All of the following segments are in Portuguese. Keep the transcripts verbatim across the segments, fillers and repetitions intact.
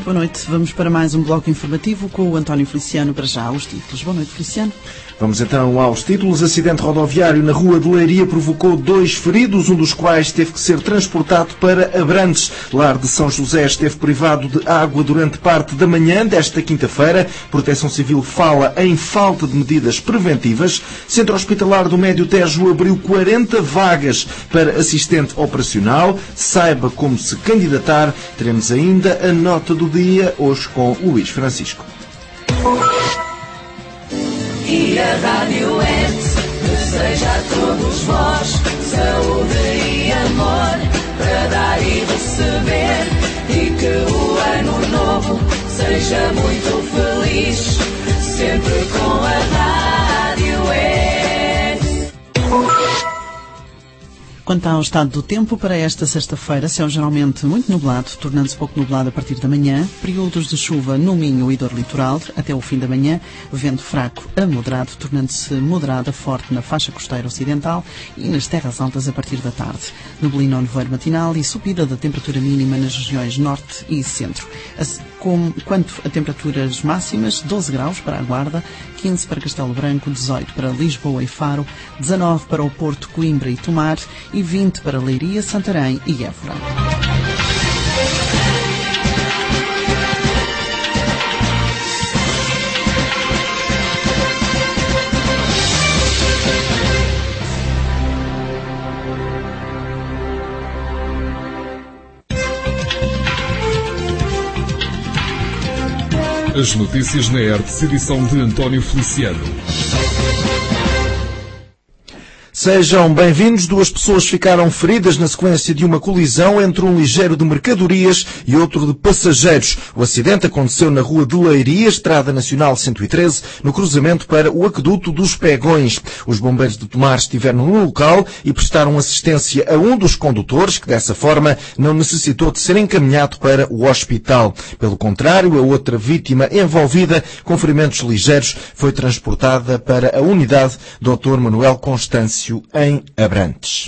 Muito boa noite. Vamos para mais um bloco informativo com o António Feliciano. Para já, os títulos. Boa noite, Feliciano. Vamos então aos títulos. Acidente rodoviário na Rua de Leiria provocou dois feridos, um dos quais teve que ser transportado para Abrantes. Lar de São José esteve privado de água durante parte da manhã desta quinta-feira. Proteção Civil fala em falta de medidas preventivas. Centro Hospitalar do Médio Tejo abriu quarenta vagas para assistente operacional. Saiba como se candidatar. Teremos ainda a nota do dia, hoje com Luís Francisco. E a Rádio Hertz deseja a todos vós saúde e amor para dar e receber, e que o ano novo seja muito feliz, sempre com a Rádio Hertz. Quanto ao estado do tempo, para esta sexta-feira, céu geralmente muito nublado, tornando-se pouco nublado a partir da manhã, períodos de chuva no Minho e dor litoral, até o fim da manhã, vento fraco a moderado, tornando-se moderado a forte na faixa costeira ocidental e nas terras altas a partir da tarde. Neblina ou nevoeiro matinal e subida da temperatura mínima nas regiões norte e centro. Quanto a temperaturas máximas, doze graus para a Guarda, quinze para Castelo Branco, dezoito para Lisboa e Faro, dezanove para o Porto, Coimbra e Tomar e vinte para Leiria, Santarém e Évora. As notícias na Hertz, edição de António Feliciano. Sejam bem-vindos. Duas pessoas ficaram feridas na sequência de uma colisão entre um ligeiro de mercadorias e outro de passageiros. O acidente aconteceu na Rua de Leiria, Estrada Nacional cento e treze, no cruzamento para o Aqueduto dos Pegões. Os bombeiros de Tomar estiveram no local e prestaram assistência a um dos condutores, que dessa forma não necessitou de ser encaminhado para o hospital. Pelo contrário, a outra vítima envolvida com ferimentos ligeiros foi transportada para a unidade doutor Manuel Constâncio em Abrantes.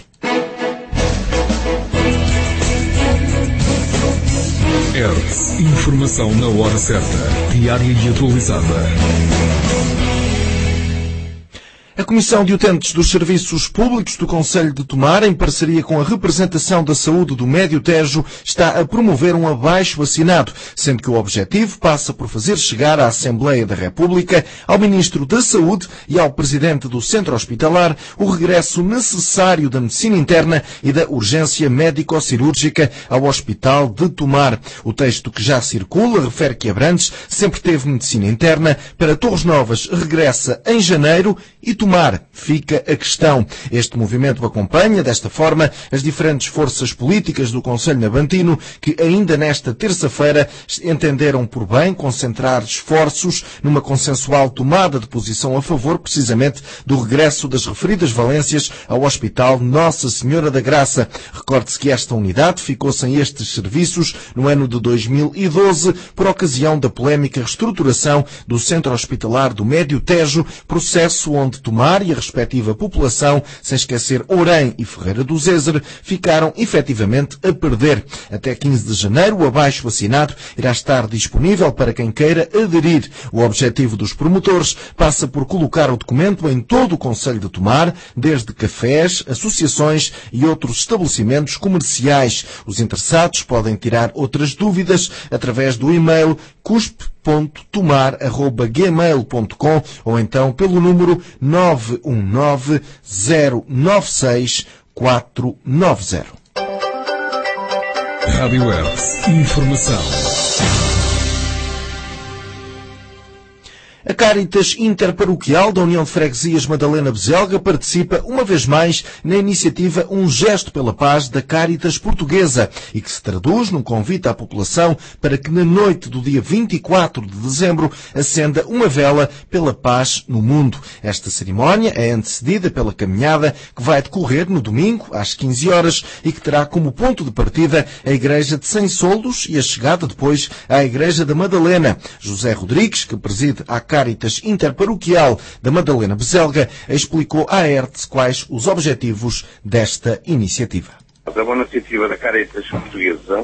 Hertz, informação na hora certa, diária e atualizada. A Comissão de Utentes dos Serviços Públicos do Concelho de Tomar, em parceria com a Representação da Saúde do Médio Tejo, está a promover um abaixo-assinado, sendo que o objetivo passa por fazer chegar à Assembleia da República, ao Ministro da Saúde e ao Presidente do Centro Hospitalar o regresso necessário da medicina interna e da urgência médico-cirúrgica ao Hospital de Tomar. O texto que já circula refere que Abrantes sempre teve medicina interna, para Torres Novas regressa em janeiro e Tomar fica a questão. Este movimento acompanha, desta forma, as diferentes forças políticas do Concelho Nabantino, que ainda nesta terça-feira entenderam por bem concentrar esforços numa consensual tomada de posição a favor, precisamente, do regresso das referidas valências ao Hospital Nossa Senhora da Graça. Recorde-se que esta unidade ficou sem estes serviços no ano de dois mil e doze, por ocasião da polémica reestruturação do Centro Hospitalar do Médio Tejo, processo onde Tomar e a respectiva população, sem esquecer Ourém e Ferreira do Zézer, ficaram efetivamente a perder. Até quinze de janeiro, o abaixo-assinado irá estar disponível para quem queira aderir. O objetivo dos promotores passa por colocar o documento em todo o Concelho de Tomar, desde cafés, associações e outros estabelecimentos comerciais. Os interessados podem tirar outras dúvidas através do e-mail cusp ponto tomar arroba gmail ponto com ou então pelo número nove um nove zero nove seis quatro nove zero. Rádio Hertz, informação. A Cáritas Interparoquial da União de Freguesias Madalena Bezelga participa uma vez mais na iniciativa Um Gesto pela Paz da Cáritas Portuguesa e que se traduz num convite à população para que na noite do dia vinte e quatro de dezembro acenda uma vela pela paz no mundo. Esta cerimónia é antecedida pela caminhada que vai decorrer no domingo às quinze horas e que terá como ponto de partida a Igreja de Sem Soldos e a chegada depois à Igreja da Madalena. José Rodrigues, que preside a Cáritas Interparoquial da Madalena Bezelga, explicou à Hertz quais os objetivos desta iniciativa. É uma iniciativa da Cáritas Portuguesa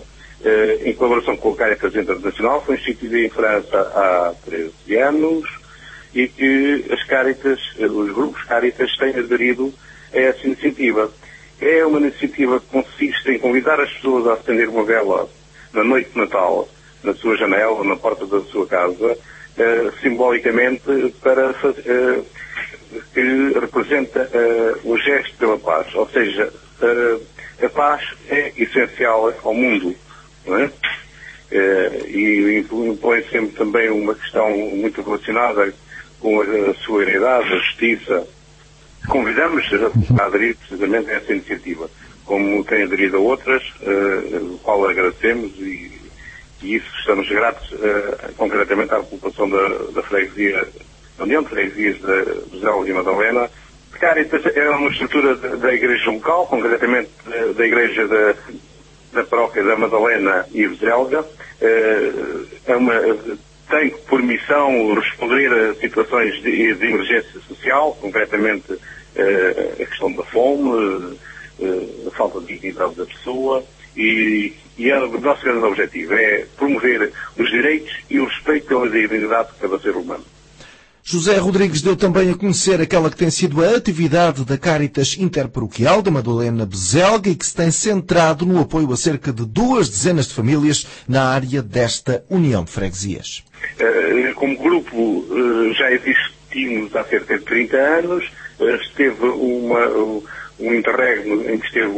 em colaboração com a Caritas Internacional, foi instituída em França há treze anos e que as Caritas, os grupos Caritas têm aderido a essa iniciativa. É uma iniciativa que consiste em convidar as pessoas a acender uma vela na noite de Natal, na sua janela, na porta da sua casa, eh, simbolicamente para fazer, que representa uh, o gesto pela paz. Ou seja, uh, a paz é essencial ao mundo, não é? Uh, e impõe sempre também uma questão muito relacionada com a solidariedade, a justiça. Convidamos a aderir precisamente a essa iniciativa, como tem aderido a outras, uh, qual agradecemos e, e isso estamos gratos uh, concretamente à população da, da freguesia, da União de Freguesias de Bezerra e Madalena. Caritas é uma estrutura da, da Igreja local, concretamente da, da Igreja da, da Paróquia da Madalena e Bezelga. Uh, é uma, tem por missão responder a situações de, de emergência social, concretamente uh, a questão da fome, uh, a falta de dignidade da pessoa, e, e é, o nosso grande objetivo é promover os direitos e o respeito pela dignidade de cada ser humano. José Rodrigues deu também a conhecer aquela que tem sido a atividade da Caritas Interparoquial da Madalena Bezelga e que se tem centrado no apoio a cerca de duas dezenas de famílias na área desta União de Freguesias. Como grupo já existimos há cerca de trinta anos, esteve uma, um interregno em que esteve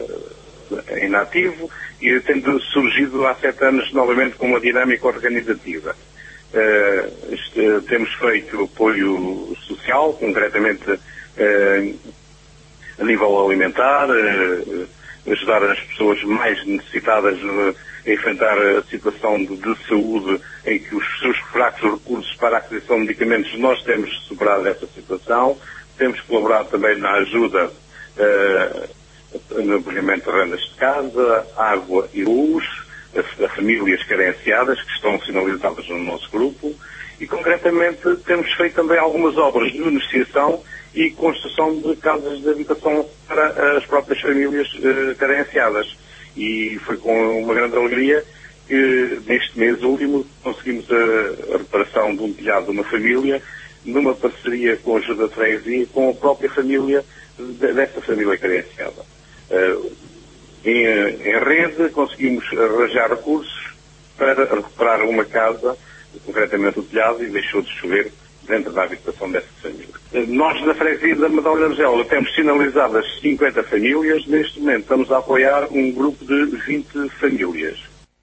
inativo e tendo surgido há sete anos novamente com uma dinâmica organizativa. Uh, este, temos feito apoio social, concretamente uh, a nível alimentar, uh, ajudar as pessoas mais necessitadas uh, a enfrentar a situação de, de saúde em que os seus fracos recursos para a aquisição de medicamentos, nós temos superado essa situação. Temos colaborado também na ajuda uh, no pagamento de rendas de casa, água e luz, a famílias carenciadas que estão sinalizadas no nosso grupo e, concretamente, temos feito também algumas obras de beneficiação e construção de casas de habitação para as próprias famílias uh, carenciadas. E foi com uma grande alegria que, neste mês último, conseguimos a, a reparação de um telhado de uma família, numa parceria com a ajuda de freguesia e com a própria família de, dessa família carenciada. Uh, Em, em rede, conseguimos arranjar recursos para recuperar uma casa, concretamente o telhado, e deixou de chover dentro da habitação dessa família. Nós, na freguesia da Madalena Bezelga, temos sinalizadas cinquenta famílias. Neste momento, estamos a apoiar um grupo de vinte famílias.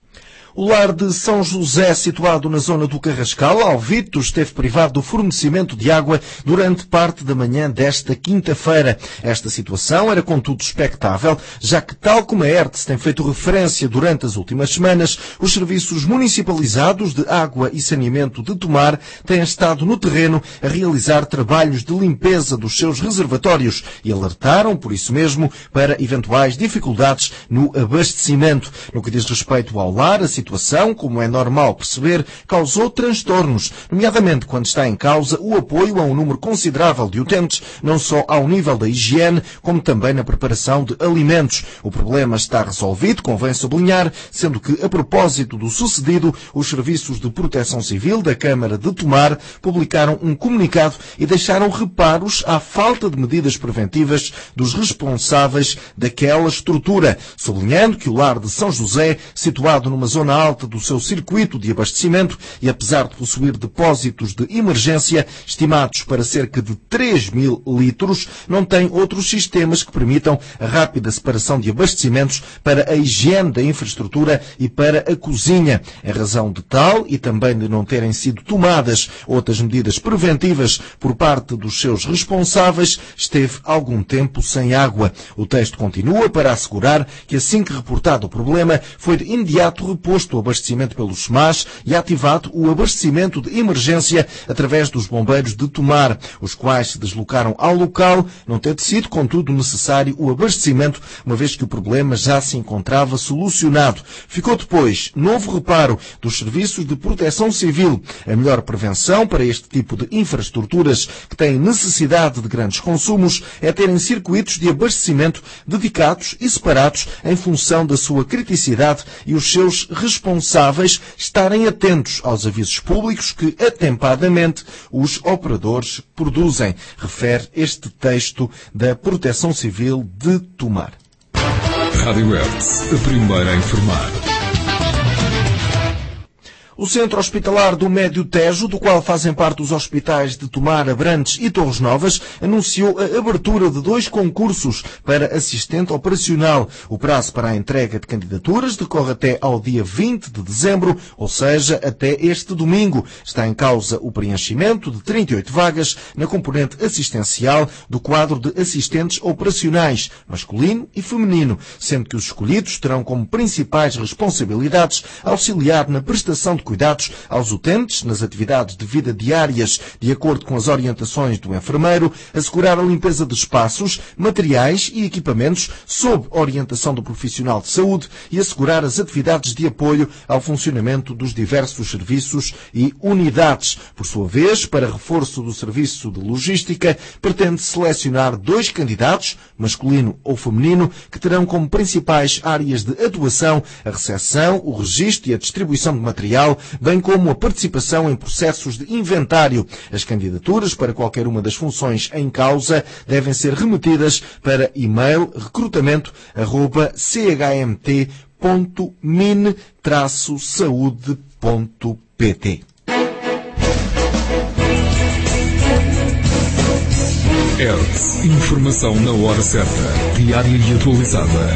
O lar de São José, situado na zona do Carrascal, Alvito, esteve privado do fornecimento de água durante parte da manhã desta quinta-feira. Esta situação era, contudo, expectável, já que, tal como a E R T S tem feito referência durante as últimas semanas, os serviços municipalizados de água e saneamento de Tomar têm estado no terreno a realizar trabalhos de limpeza dos seus reservatórios e alertaram, por isso mesmo, para eventuais dificuldades no abastecimento. No que diz respeito ao lar, a situação, como é normal perceber, causou transtornos, nomeadamente quando está em causa o apoio a um número considerável de utentes, não só ao nível da higiene, como também na preparação de alimentos. O problema está resolvido, convém sublinhar, sendo que, a propósito do sucedido, os serviços de proteção civil da Câmara de Tomar publicaram um comunicado e deixaram reparos à falta de medidas preventivas dos responsáveis daquela estrutura, sublinhando que o lar de São José, situado numa zona alta do seu circuito de abastecimento e apesar de possuir depósitos de emergência estimados para cerca de três mil litros, não tem outros sistemas que permitam a rápida separação de abastecimentos para a higiene da infraestrutura e para a cozinha. Em razão de tal e também de não terem sido tomadas outras medidas preventivas por parte dos seus responsáveis, esteve algum tempo sem água. O texto continua para assegurar que, assim que reportado o problema, foi de imediato reposto reposto o abastecimento pelos S M A S e ativado o abastecimento de emergência através dos bombeiros de Tomar, os quais se deslocaram ao local, não tendo sido, contudo, necessário o abastecimento, uma vez que o problema já se encontrava solucionado. Ficou depois novo reparo dos serviços de proteção civil. A melhor prevenção para este tipo de infraestruturas que têm necessidade de grandes consumos é terem circuitos de abastecimento dedicados e separados em função da sua criticidade e os seus responsáveis estarem atentos aos avisos públicos que atempadamente os operadores produzem, refere este texto da Proteção Civil de Tomar. Rádio Hertz, a primeira a informar. O Centro Hospitalar do Médio Tejo, do qual fazem parte os hospitais de Tomar, Abrantes e Torres Novas, anunciou a abertura de dois concursos para assistente operacional. O prazo para a entrega de candidaturas decorre até ao dia vinte de dezembro, ou seja, até este domingo. Está em causa o preenchimento de trinta e oito vagas na componente assistencial do quadro de assistentes operacionais, masculino e feminino, sendo que os escolhidos terão como principais responsabilidades auxiliar na prestação de cuidados aos utentes nas atividades de vida diárias, de acordo com as orientações do enfermeiro, assegurar a limpeza de espaços, materiais e equipamentos sob orientação do profissional de saúde e assegurar as atividades de apoio ao funcionamento dos diversos serviços e unidades. Por sua vez, para reforço do serviço de logística, pretende selecionar dois candidatos, masculino ou feminino, que terão como principais áreas de atuação a recepção, o registro e a distribuição de material, bem como a participação em processos de inventário. As candidaturas para qualquer uma das funções em causa devem ser remetidas para e-mail recrutamento arroba c h m t ponto min traço saúde ponto p t. Hertz, informação na hora certa, diária e atualizada.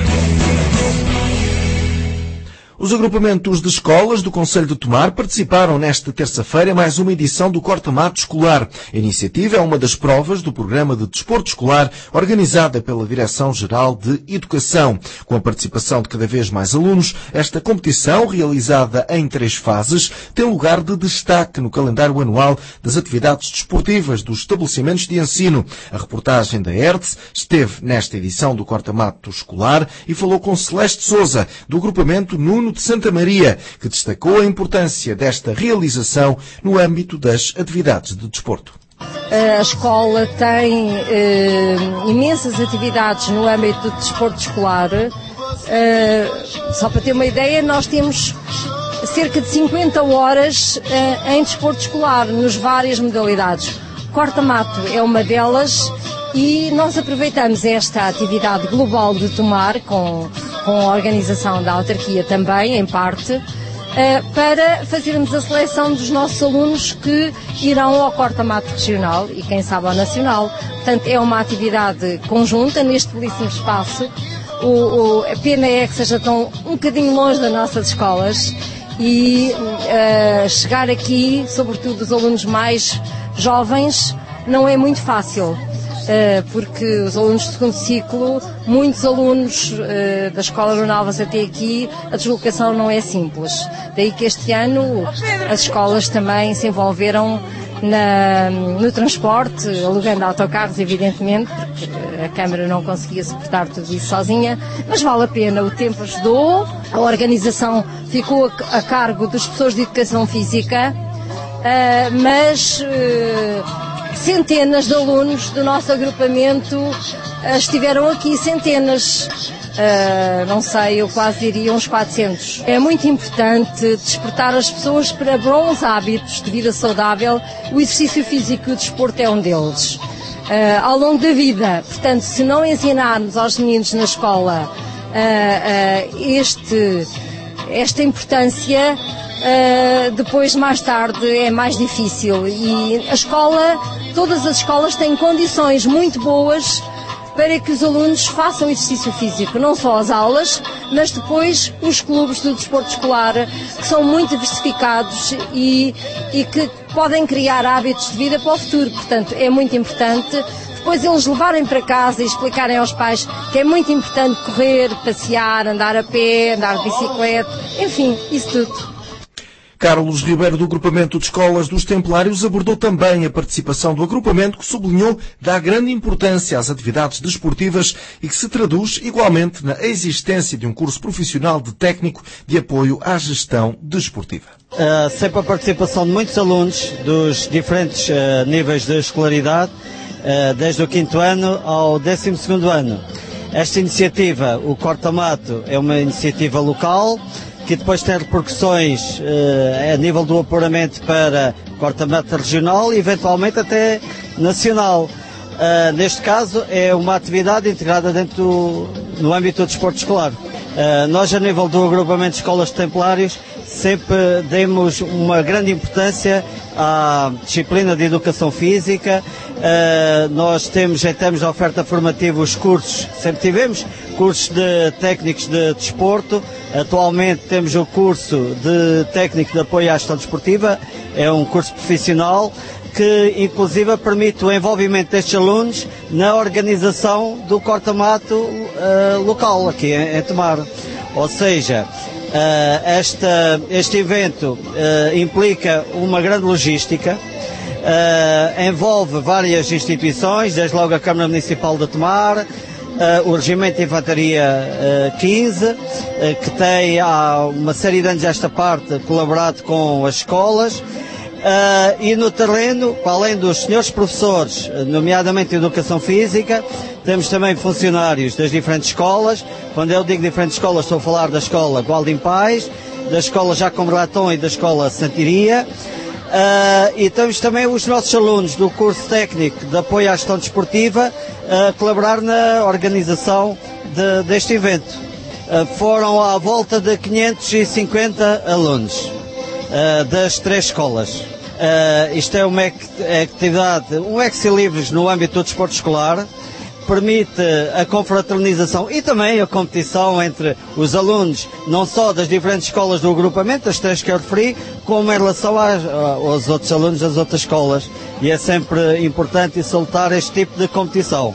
Os agrupamentos de escolas do Concelho de Tomar participaram nesta terça-feira em mais uma edição do corta-mato escolar. A iniciativa é uma das provas do programa de desporto escolar organizada pela Direção-Geral de Educação. Com a participação de cada vez mais alunos, esta competição, realizada em três fases, tem lugar de destaque no calendário anual das atividades desportivas dos estabelecimentos de ensino. A reportagem da Hertz esteve nesta edição do corta-mato escolar e falou com Celeste Sousa, do agrupamento Nuno de Santa Maria, que destacou a importância desta realização no âmbito das atividades de desporto. A escola tem eh, imensas atividades no âmbito do desporto escolar. Eh, só para ter uma ideia, nós temos cerca de cinquenta horas eh, em desporto escolar, nos várias modalidades. Corta-mato é uma delas e nós aproveitamos esta atividade global de Tomar, com, com a organização da autarquia também, em parte, para fazermos a seleção dos nossos alunos que irão ao corta-mato regional e, quem sabe, ao nacional. Portanto, é uma atividade conjunta neste belíssimo espaço. O, o, a pena é que seja tão um bocadinho longe das nossas escolas e uh, chegar aqui, sobretudo os alunos mais jovens, não é muito fácil. Porque os alunos do segundo ciclo, muitos alunos uh, da Escola Nuno Alves até aqui, a deslocação não é simples. Daí que este ano as escolas também se envolveram na, no transporte, alugando autocarros, evidentemente, porque a Câmara não conseguia suportar tudo isso sozinha, mas vale a pena, o tempo ajudou, a organização ficou a, a cargo das pessoas de educação física, uh, mas... Uh, Centenas de alunos do nosso agrupamento uh, estiveram aqui, centenas, uh, não sei, eu quase diria uns quatrocentos. É muito importante despertar as pessoas para bons hábitos de vida saudável. O exercício físico e o desporto é um deles. Uh, ao longo da vida, portanto, se não ensinarmos aos meninos na escola uh, uh, este, esta importância, Uh, depois, mais tarde, é mais difícil. E a escola, todas as escolas têm condições muito boas para que os alunos façam exercício físico, não só as aulas, mas depois os clubes do desporto escolar, que são muito diversificados e, e que podem criar hábitos de vida para o futuro. Portanto, é muito importante depois eles levarem para casa e explicarem aos pais que é muito importante correr, passear, andar a pé, andar de bicicleta, enfim, isso tudo. Carlos Ribeiro, do Agrupamento de Escolas dos Templários, abordou também a participação do agrupamento, que sublinhou dá grande importância às atividades desportivas e que se traduz igualmente na existência de um curso profissional de técnico de apoio à gestão desportiva. Uh, sempre a participação de muitos alunos dos diferentes uh, níveis de escolaridade, uh, desde o quinto ano ao décimo segundo ano. Esta iniciativa, o Corta-Mato, é uma iniciativa local, que depois tem repercussões uh, a nível do apuramento para Corta-Mato regional e eventualmente até nacional. Uh, neste caso é uma atividade integrada dentro do, no âmbito do desporto escolar. Uh, nós, a nível do agrupamento de escolas de templários, sempre demos uma grande importância à disciplina de educação física. Uh, nós temos, em termos de oferta formativa, os cursos, sempre tivemos cursos de técnicos de desporto. Atualmente temos o curso de técnico de apoio à gestão desportiva, é um curso profissional que inclusive permite o envolvimento destes alunos na organização do corta-mato uh, local aqui em, em Tomar. Ou seja, uh, esta, este evento uh, implica uma grande logística, uh, envolve várias instituições, desde logo a Câmara Municipal de Tomar, Uh, o Regimento de Infantaria uh, quinze, uh, que tem há uma série de anos esta parte colaborado com as escolas, uh, e no terreno, para além dos senhores professores, nomeadamente de Educação Física, temos também funcionários das diferentes escolas. Quando eu digo diferentes escolas, estou a falar da escola Gualdim Pais, da escola Jacome Raton e da escola Santiria. Uh, e temos também os nossos alunos do curso técnico de apoio à gestão desportiva a uh, colaborar na organização de, deste evento. Uh, foram à volta de quinhentos e cinquenta alunos uh, das três escolas. Uh, isto é uma atividade, um ex-libris no âmbito do desporto escolar, permite a confraternização e também a competição entre os alunos, não só das diferentes escolas do agrupamento, as três que eu referi, como em relação às, aos outros alunos das outras escolas. E é sempre importante e salutar este tipo de competição.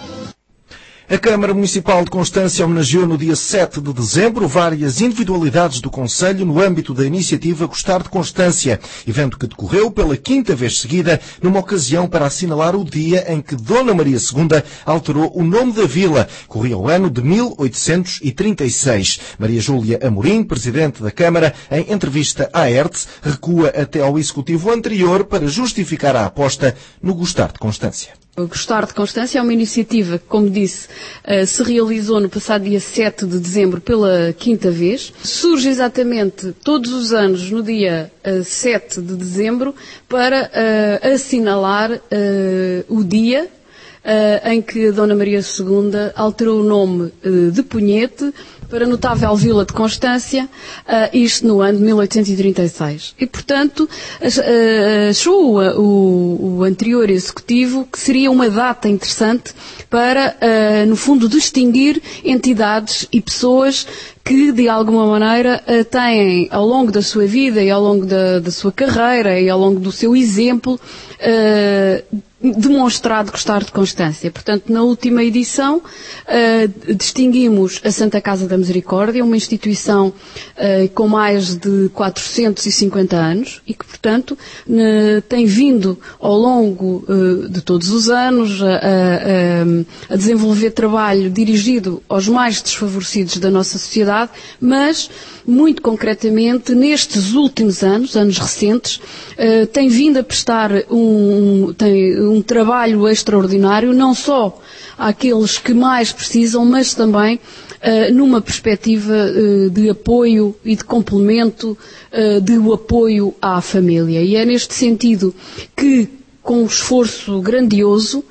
A Câmara Municipal de Constância homenageou no dia sete de dezembro várias individualidades do Concelho no âmbito da iniciativa Gostar de Constância, evento que decorreu pela quinta vez seguida, numa ocasião para assinalar o dia em que Dona Maria segunda alterou o nome da vila. Corria o ano de mil oitocentos e trinta e seis. Maria Júlia Amorim, presidente da Câmara, em entrevista à E R T, recua até ao executivo anterior para justificar a aposta no Gostar de Constância. O Gostar de Constância é uma iniciativa que, como disse, se realizou no passado dia sete de dezembro pela quinta vez. Surge exatamente todos os anos no dia sete de dezembro para assinalar o dia em que a Dona Maria segunda alterou o nome de Punhete para Notável Vila de Constância, uh, isto no ano de mil oitocentos e trinta e seis. E, portanto, achou uh, o, o anterior executivo que seria uma data interessante para, uh, no fundo, distinguir entidades e pessoas que, de alguma maneira, uh, têm, ao longo da sua vida e ao longo da, da sua carreira e ao longo do seu exemplo, uh, demonstrado gostar de Constância. Portanto, na última edição, uh, distinguimos a Santa Casa da Misericórdia, uma instituição uh, com mais de quatrocentos e cinquenta anos e que, portanto, uh, tem vindo ao longo uh, de todos os anos a, a, a desenvolver trabalho dirigido aos mais desfavorecidos da nossa sociedade, mas, muito concretamente, nestes últimos anos, anos recentes, uh, tem vindo a prestar um, um, tem, um trabalho extraordinário, não só àqueles que mais precisam, mas também uh, numa perspectiva uh, de apoio e de complemento uh, do apoio à família. E é neste sentido que com um esforço grandioso,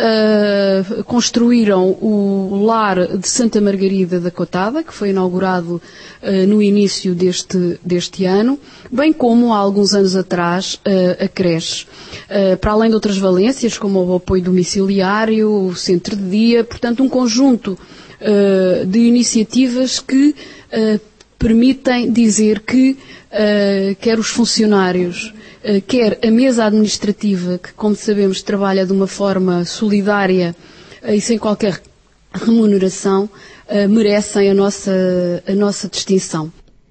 uh, construíram o lar de Santa Margarida da Cotada, que foi inaugurado uh, no início deste, deste ano, bem como há alguns anos atrás uh, a creche. Uh, para além de outras valências, como o apoio domiciliário, o centro de dia, portanto um conjunto uh, de iniciativas que uh, permitem dizer que uh, quer os funcionários, uh, quer a mesa administrativa, que como sabemos trabalha de uma forma solidária uh, e sem qualquer remuneração, uh, merecem a nossa, a nossa distinção.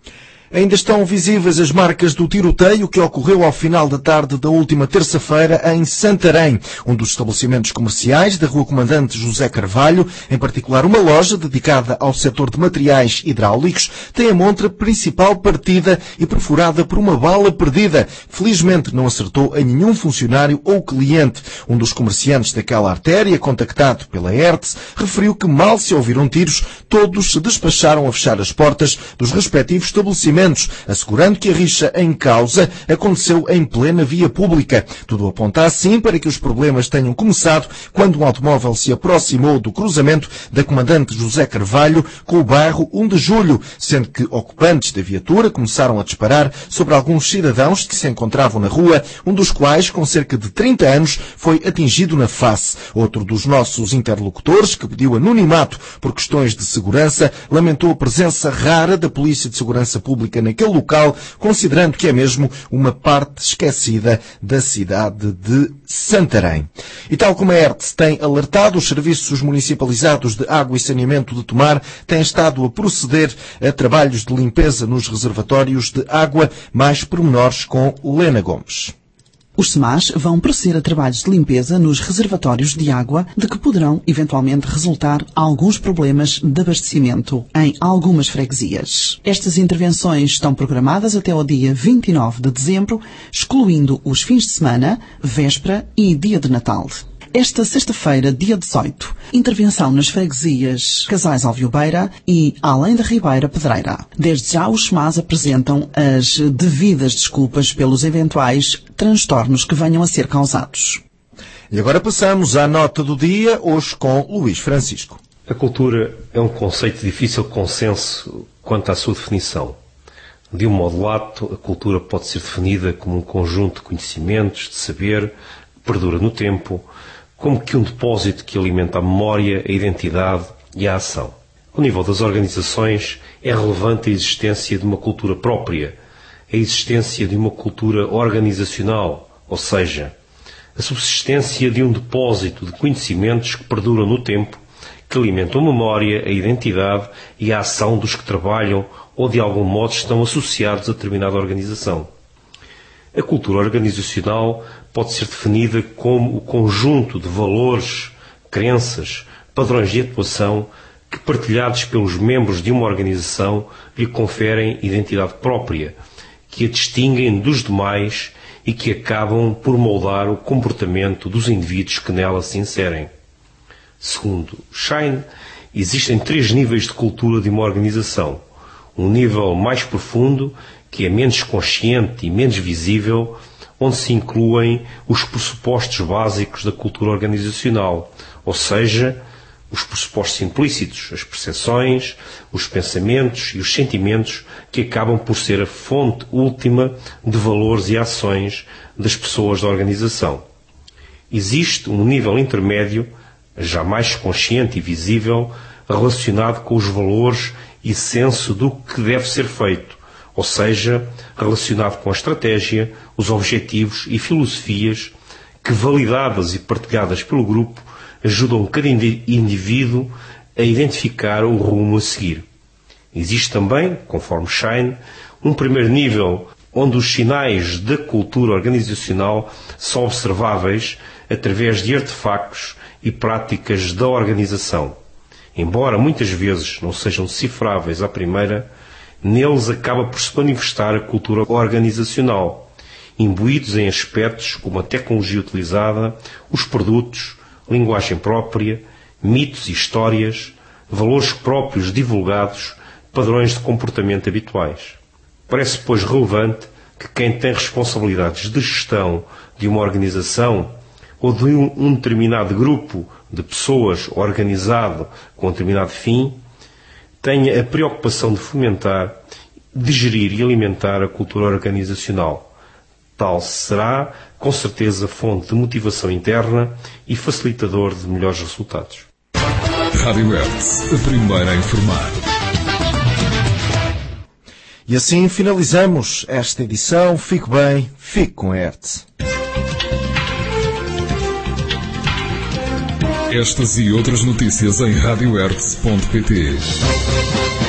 Ainda estão visíveis as marcas do tiroteio que ocorreu ao final da tarde da última terça-feira em Santarém, um dos estabelecimentos comerciais da Rua Comandante José Carvalho, em particular uma loja dedicada ao setor de materiais hidráulicos, tem a montra principal partida e perfurada por uma bala perdida. Felizmente não acertou em nenhum funcionário ou cliente. Um dos comerciantes daquela artéria, contactado pela E R T S, referiu que mal se ouviram tiros, todos se despacharam a fechar as portas dos respectivos estabelecimentos, assegurando que a rixa em causa aconteceu em plena via pública. Tudo aponta assim para que os problemas tenham começado quando um automóvel se aproximou do cruzamento da Comandante José Carvalho com o bairro um de julho, sendo que ocupantes da viatura começaram a disparar sobre alguns cidadãos que se encontravam na rua, um dos quais, com cerca de trinta anos, foi atingido na face. Outro dos nossos interlocutores, que pediu anonimato por questões de segurança, lamentou a presença rara da Polícia de Segurança Pública naquele local, considerando que é mesmo uma parte esquecida da cidade de Santarém. E tal como a E R T S tem alertado, os serviços municipalizados de água e saneamento de Tomar têm estado a proceder a trabalhos de limpeza nos reservatórios de água. Mais pormenores com Lena Gomes. Os SEMAS vão proceder a trabalhos de limpeza nos reservatórios de água, de que poderão eventualmente resultar alguns problemas de abastecimento em algumas freguesias. Estas intervenções estão programadas até ao dia vinte e nove de dezembro, excluindo os fins de semana, véspera e dia de Natal. Esta sexta-feira, dia dezoito, intervenção nas freguesias Casais Alviobeira e Além da Ribeira Pedreira. Desde já, os SEMAS apresentam as devidas desculpas pelos eventuais transtornos que venham a ser causados. E agora passamos à nota do dia, hoje com Luís Francisco. A cultura é um conceito de difícil consenso quanto à sua definição. De um modo lato, a cultura pode ser definida como um conjunto de conhecimentos, de saber, que perdura no tempo, como que um depósito que alimenta a memória, a identidade e a ação. Ao nível das organizações, é relevante a existência de uma cultura própria, a existência de uma cultura organizacional, ou seja, a subsistência de um depósito de conhecimentos que perduram no tempo, que alimentam a memória, a identidade e a ação dos que trabalham ou de algum modo estão associados a determinada organização. A cultura organizacional pode ser definida como o conjunto de valores, crenças, padrões de atuação que, partilhados pelos membros de uma organização, lhe conferem identidade própria, que a distinguem dos demais e que acabam por moldar o comportamento dos indivíduos que nela se inserem. Segundo Schein, existem três níveis de cultura de uma organização. Um nível mais profundo, que é menos consciente e menos visível, onde se incluem os pressupostos básicos da cultura organizacional, ou seja, os pressupostos implícitos, as percepções, os pensamentos e os sentimentos que acabam por ser a fonte última de valores e ações das pessoas da organização. Existe um nível intermédio, já mais consciente e visível, relacionado com os valores e senso do que deve ser feito, ou seja, relacionado com a estratégia, os objetivos e filosofias que, validadas e partilhadas pelo grupo, ajudam cada indivíduo a identificar o rumo a seguir. Existe também, conforme Schein, um primeiro nível onde os sinais da cultura organizacional são observáveis através de artefactos e práticas da organização. Embora muitas vezes não sejam decifráveis à primeira, neles acaba por se manifestar a cultura organizacional, imbuídos em aspectos como a tecnologia utilizada, os produtos, linguagem própria, mitos e histórias, valores próprios divulgados, padrões de comportamento habituais. Parece, pois, relevante que quem tem responsabilidades de gestão de uma organização ou de um, um determinado grupo de pessoas organizado com um determinado fim, tenha a preocupação de fomentar, de gerir e alimentar a cultura organizacional. Tal será, com certeza, fonte de motivação interna e facilitador de melhores resultados. Rádio Hertz, a primeira a informar. E assim finalizamos esta edição. Fique bem, fique com a Hertz. Estas e outras notícias em rádio hertz ponto pt.